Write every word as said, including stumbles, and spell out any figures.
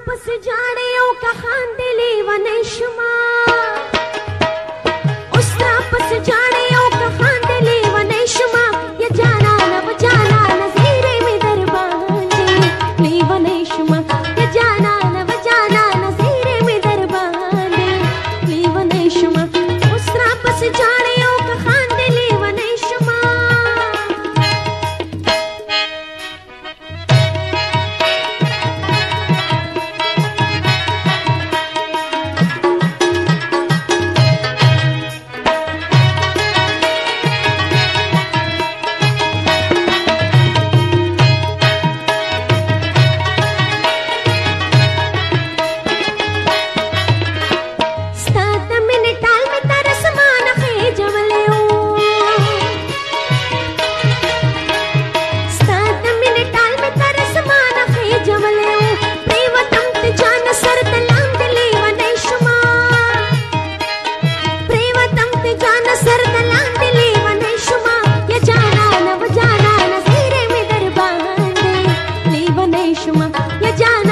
پس جاړې او که خاندې لیونی شومه اوس تا پس جاړې او که خاندې لیونی شومه یا جانانه و جانانه زیرې مې در باندې لیونی شومه یا جانانه و جانانه زیرې مې در باندې لیونی شومه اوس تا پس جاړې او که خاندې لیونی شومه या जाना